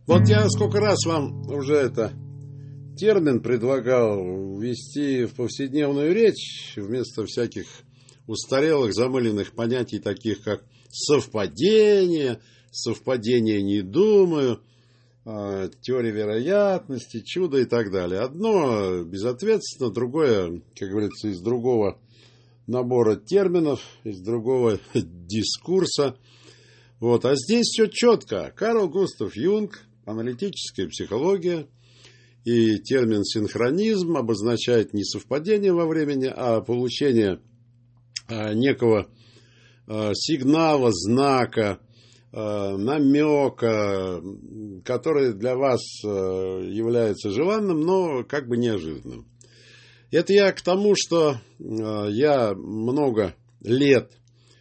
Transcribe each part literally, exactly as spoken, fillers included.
Вот я сколько раз вам уже это термин предлагал ввести в повседневную речь вместо всяких устарелых, замыленных понятий, таких как совпадение, совпадение не думаю, теория вероятности, чудо и так далее. Одно безответственно, другое, как говорится, из другого набора терминов, из другого дискурса. Вот. А здесь все четко. Карл Густав Юнг, аналитическая психология, и термин синхронизм обозначает не совпадение во времени, а получение некого сигнала, знака, намека, который для вас является желанным, но как бы неожиданным. Это я к тому, что я много лет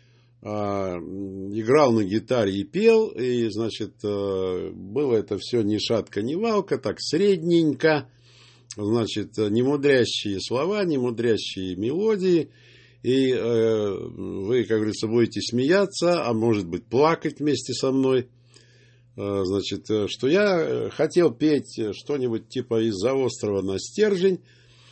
играл на гитаре и пел, и, значит, было это все ни шатка, ни валка, так средненько, значит, не мудрящие слова, не мудрящие мелодии, и э, вы, как говорится, будете смеяться, а может быть плакать вместе со мной, э, значит, что я хотел петь что-нибудь типа «Из-за острова на стержень»,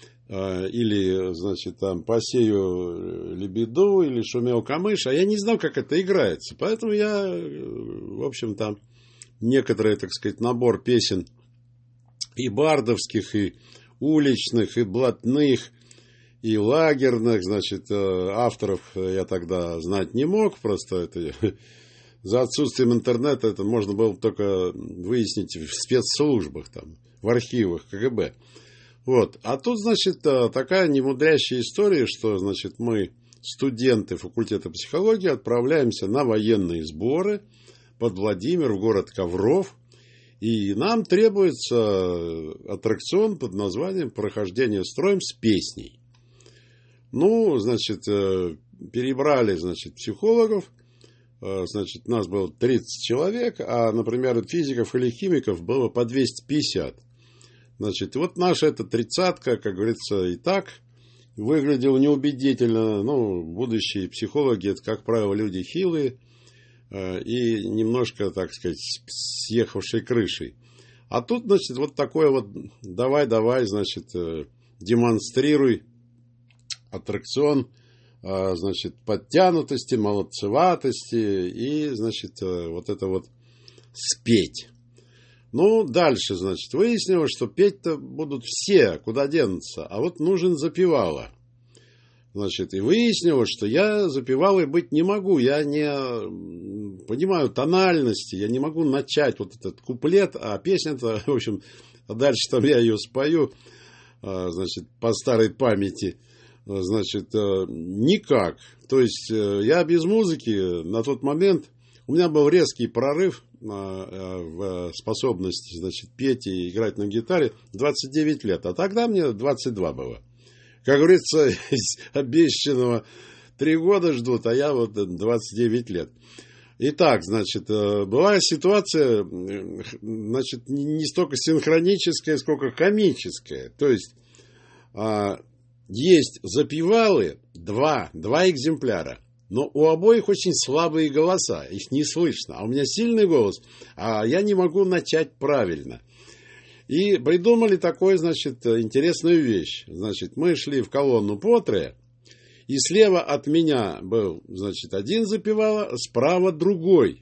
или, значит, там «Посею лебеду», или «Шумел камыш», а я не знал, как это играется. Поэтому я, в общем, там некоторый, так сказать, набор песен и бардовских, и уличных, и блатных, и лагерных, значит, авторов я тогда знать не мог. Просто это за отсутствием интернета это можно было только выяснить в спецслужбах, там, в архивах ка гэ бэ. Вот. А тут, значит, такая немудрящая история, что, значит, мы, студенты факультета психологии, отправляемся на военные сборы под Владимир, в город Ковров, и нам требуется аттракцион под названием «Прохождение строем с песней». Ну, значит, перебрали, значит, психологов, значит, нас было тридцать человек, а, например, физиков или химиков было по двести пятьдесят. Значит, вот наша эта тридцатка, как говорится, и так выглядела неубедительно. Ну, будущие психологи, это, как правило, люди хилые и немножко, так сказать, съехавшей крышей. А тут, значит, вот такое вот давай-давай, значит, демонстрируй аттракцион, значит, подтянутости, молодцеватости и, значит, вот это вот спеть. Ну, дальше, значит, выяснилось, что петь-то будут все, куда денутся, а вот нужен запевала. Значит, и выяснилось, что я запевалой быть не могу, я не понимаю тональности, я не могу начать вот этот куплет, а песня-то, в общем, дальше там я ее спою, значит, по старой памяти. Значит, никак. То есть, я без музыки на тот момент, у меня был резкий прорыв в способности, значит, петь и играть на гитаре двадцать девять лет, а тогда мне двадцать два было. Как говорится, из обещанного три года ждут, а я вот двадцать девять лет. Итак, значит, была ситуация, значит, не столько синхроническая, сколько комическая. То есть, есть запевалы два, два экземпляра, но у обоих очень слабые голоса, их не слышно. А у меня сильный голос, а я не могу начать правильно. И придумали такую, значит, интересную вещь. Значит, мы шли в колонну по трое, и слева от меня был, значит, один запевала, справа другой.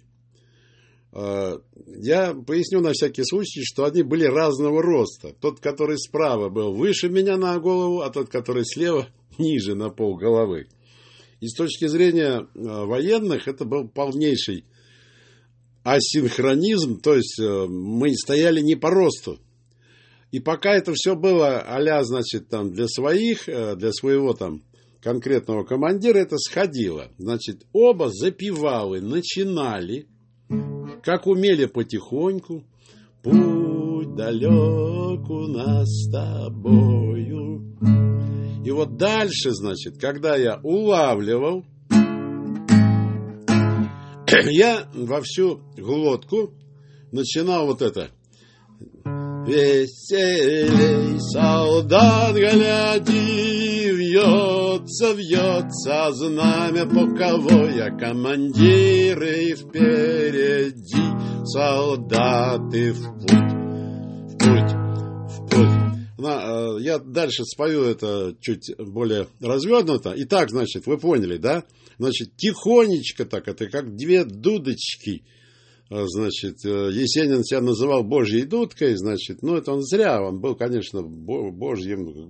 Я поясню на всякий случай, что они были разного роста. Тот, который справа, был выше меня на голову, а тот, который слева, ниже на пол головы. И с точки зрения военных, это был полнейший асинхронизм, то есть мы стояли не по росту. И пока это все было а-ля, значит, там, для своих, для своего там конкретного командира, это сходило. Значит, оба запевалы начинали, как умели, потихоньку. Путь далек у нас с тобою. И вот дальше, значит, когда я улавливал, я во всю глотку начинал вот это. веселей, солдат, гляди, вьется, вьется знамя полковое, командиры впереди, солдаты в путь, в путь, в путь. Я дальше спою это чуть более развернуто. Итак, значит, вы поняли, да? Значит, тихонечко так, это как две дудочки. Значит, Есенин себя называл Божьей дудкой, значит, ну, это он зря, он был, конечно, Божьим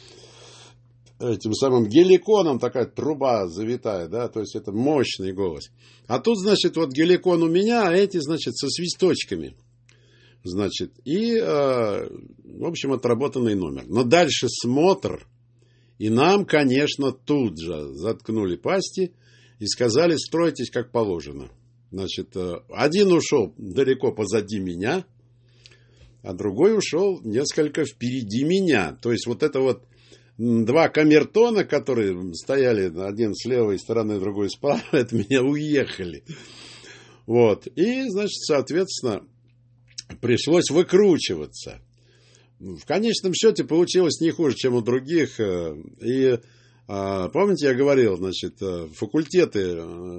этим самым геликоном, такая труба завитая, да, то есть это мощный голос. А тут, значит, вот геликон у меня, а эти, значит, со свисточками, значит, и, в общем, отработанный номер. Но дальше смотр, и нам, конечно, тут же заткнули пасти и сказали, стройтесь как положено. Значит, один ушел далеко позади меня, а другой ушел несколько впереди меня. То есть, вот это вот два камертона, которые стояли один с левой стороны, другой справа, от меня уехали. Вот. И, значит, соответственно, пришлось выкручиваться. В конечном счете получилось не хуже, чем у других. И помните, я говорил, значит, факультеты,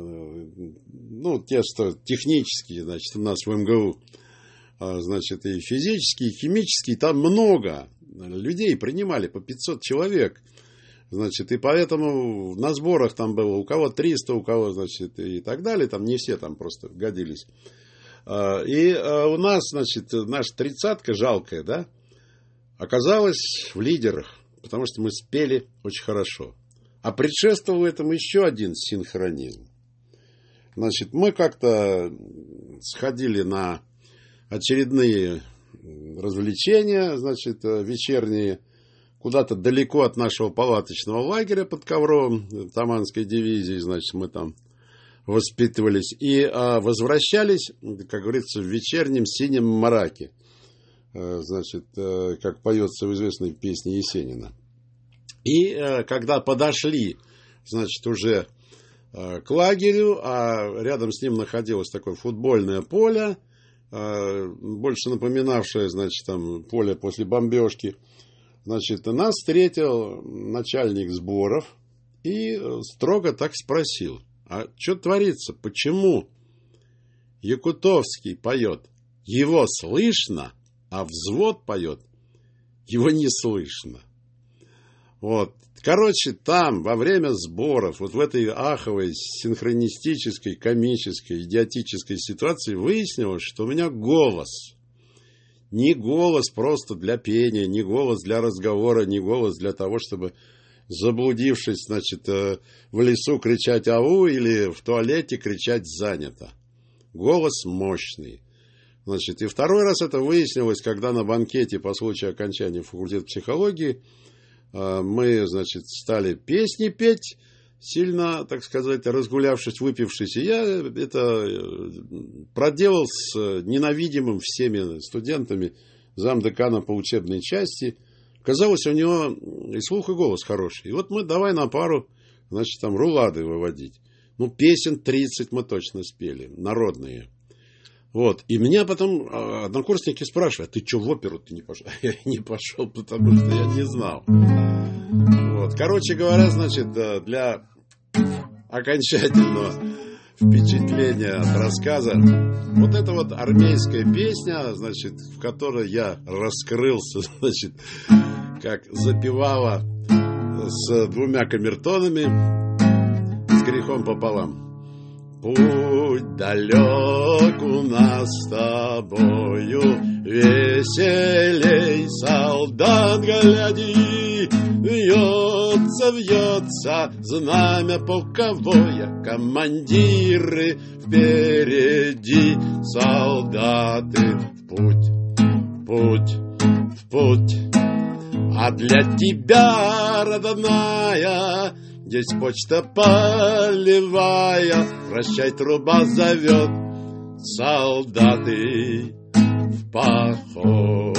ну, те, что технические, значит, у нас в эм гэ у, значит, и физические, и химические, там много людей принимали, по пятьсот человек, значит, и поэтому на сборах там было у кого триста, у кого, значит, и так далее, там не все там просто годились. И у нас, значит, наша тридцатка жалкая, да, оказалась в лидерах, потому что мы спели очень хорошо. А предшествовал этому еще один синхронизм. Значит, мы как-то сходили на очередные развлечения, значит, вечерние, куда-то далеко от нашего палаточного лагеря под ковром Таманской дивизии, значит, мы там воспитывались. И а, возвращались, как говорится, в вечернем синем мараке, значит, как поется в известной песне Есенина. И э, когда подошли, значит, уже э, к лагерю, а рядом с ним находилось такое футбольное поле, э, больше напоминавшее, значит, там, поле после бомбежки, значит, нас встретил начальник сборов и строго так спросил: а что творится, почему Якутовский поет, его слышно, а взвод поет, его не слышно? Вот. Короче, там, во время сборов, вот в этой аховой, синхронистической, комической, идиотической ситуации выяснилось, что у меня голос. Не голос просто для пения, не голос для разговора, не голос для того, чтобы, заблудившись, значит, в лесу кричать «ау» или в туалете кричать «занято». Голос мощный. Значит, и второй раз это выяснилось, когда на банкете по случаю окончания факультета психологии мы, значит, стали песни петь, сильно, так сказать, разгулявшись, выпившись. И я это проделал с ненавидимым всеми студентами замдекана по учебной части. Казалось, у него и слух, и голос хороший. И вот мы давай на пару, значит, там рулады выводить. Ну, песен тридцать мы точно спели, народные. Вот. И меня потом однокурсники спрашивают: а ты что, в оперу ты не пошел? Я не пошел, потому что я не знал. Вот. Короче говоря, значит, для окончательного впечатления от рассказа, вот эта вот армейская песня, значит, в которой я раскрылся, значит, как запевала с двумя камертонами, с грехом пополам. Путь далек у нас с тобою, веселей, солдат, гляди, вьется, вьется знамя полковое, командиры впереди, солдаты в путь, в путь, в путь. А для тебя, родная, здесь почта полевая, прощай, труба зовет, солдаты в поход.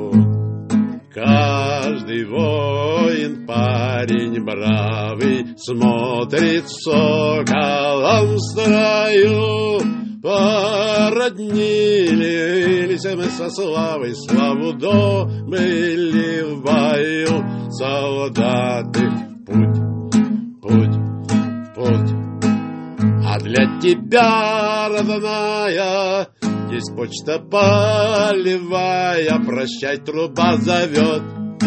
Каждый воин, парень бравый, смотрит соколом в строю, породнились мы со славой, славу добыли в бою солдаты. Путь, путь, путь. А для тебя, родная, есть почта полевая. Прощай, труба зовет,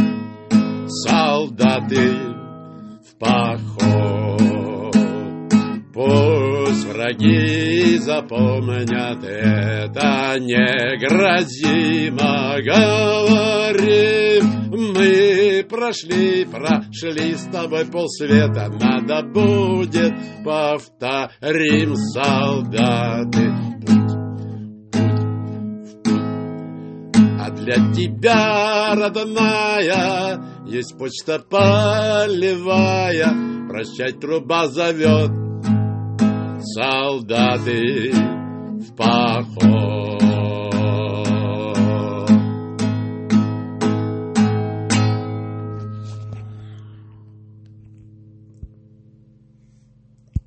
солдаты в поход. Пусть враги запомнят это негрозимо, говорим. Мы прошли, прошли с тобой полсвета, надо будет, повторим, солдаты. Путь, путь, в путь. А для тебя, родная, есть почта полевая. Прощай, труба зовет, солдаты в поход.